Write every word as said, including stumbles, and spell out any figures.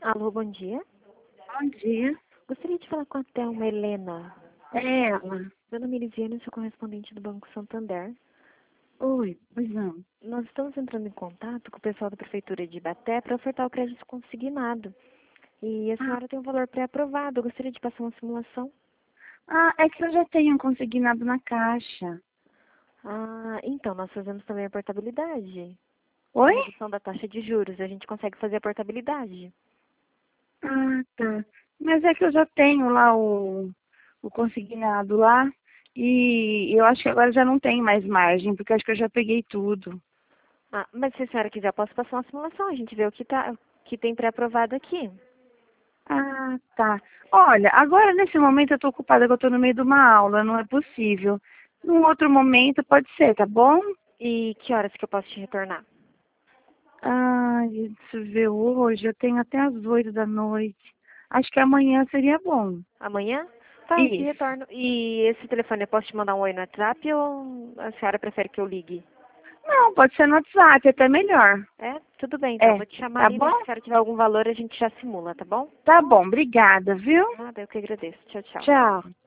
Alô, bom dia. Bom dia. Gostaria de falar com a Thelma Helena. É ela. Meu nome é Elisiane, sou correspondente do Banco Santander. Oi, pois não. Nós estamos entrando em contato com o pessoal da Prefeitura de Ibaté para ofertar o crédito consignado. E a Ah, senhora tem um valor pré-aprovado. Eu gostaria de passar uma simulação. ah, é que eu já tenho um consignado na caixa. Ah, então, nós fazemos também a portabilidade. Com Oi? redução da taxa de juros, a gente consegue fazer a portabilidade. Ah, tá. Mas é que eu já tenho lá o, o consignado lá e eu acho que agora já não tem mais margem, porque eu acho que eu já peguei tudo. Ah, mas se a senhora quiser, eu posso passar uma simulação. A gente vê o que, tá, o que tem pré-aprovado aqui. Ah, tá. Olha, agora nesse momento eu tô ocupada, que eu tô no meio de uma aula, não é possível. Num outro momento pode ser, tá bom? E que horas que eu posso te retornar? Ah, deixa eu ver hoje, eu tenho até as oito da noite. Acho que amanhã seria bom. Amanhã? Tá, eu te Isso. retorno. E esse telefone, eu posso te mandar um oi no WhatsApp ou a senhora prefere que eu ligue? Não, pode ser no WhatsApp, até melhor. É? Tudo bem, então. É, Vou te chamar tá ali, na hora que bom? a senhora tiver algum valor, a gente já simula, tá bom? Tá bom, obrigada, viu? Nada, eu que agradeço. Tchau, tchau. Tchau.